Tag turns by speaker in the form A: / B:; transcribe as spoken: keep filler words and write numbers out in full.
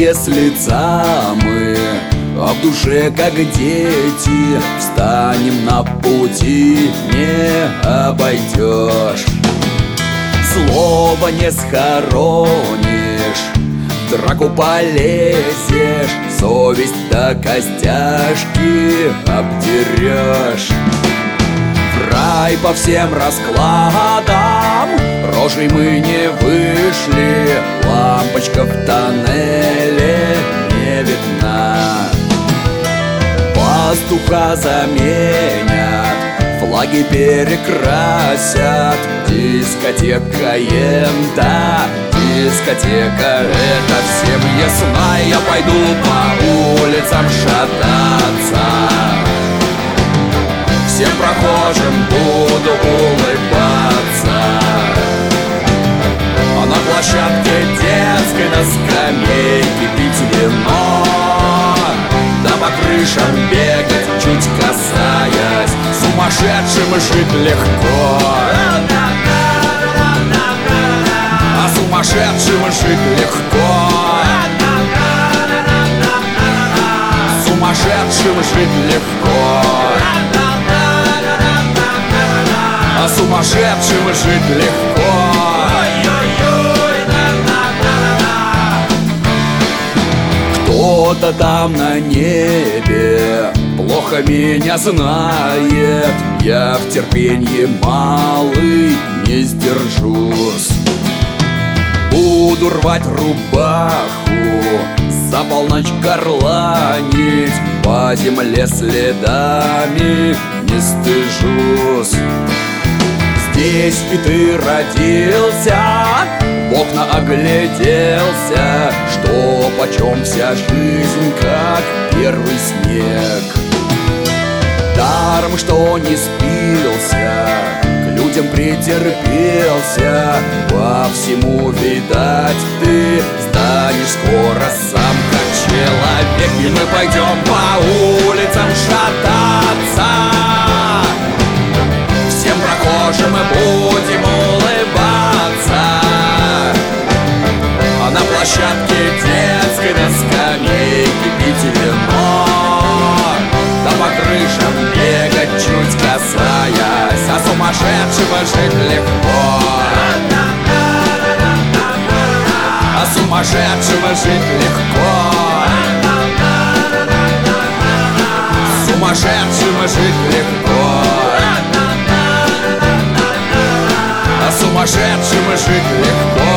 A: без лица мы, а в душе как дети. Встанем на пути, не обойдешь. Слово не схоронишь, в драку полезешь, совесть до костяшки обдерешь. В рай по всем раскладам рожей мы не вышли, лампочка в тоннеле не видна. Пастуха заменят, флаги перекрасят, дискотека ента, дискотека это всем ясна. Я пойду по улицам шататься, всем прохожим буду улыбаться. А на площадке детской на скамейке пить вино, да по крышам бегать, чуть касаясь, сумасшедшим жить легко. А сумасшедшим жить легко. Сумасшедшим жить легко. А сумасшедшим жить легко. Кто-то там на небе плохо меня знает, я в терпенье малый не сдержусь. Буду рвать рубаху, за полночь горланить, по земле следами не стыжусь. Здесь и ты родился, в окна огляделся, что почем вся жизнь, как первый снег. Даром, что не спился, к людям претерпелся, во всему, видать, ты станешь скоро сам как человек. И мы пойдем по улицам шататься, всем прохожим мы будем улыбаться. А на площадке детской на скамейке пить вино, да по крышам бегать, чуть касаясь, а сумасшедшего жить легко. А сумасшедшего жить легко. Сумасшедшего жить легко. А сумасшедшего жить легко.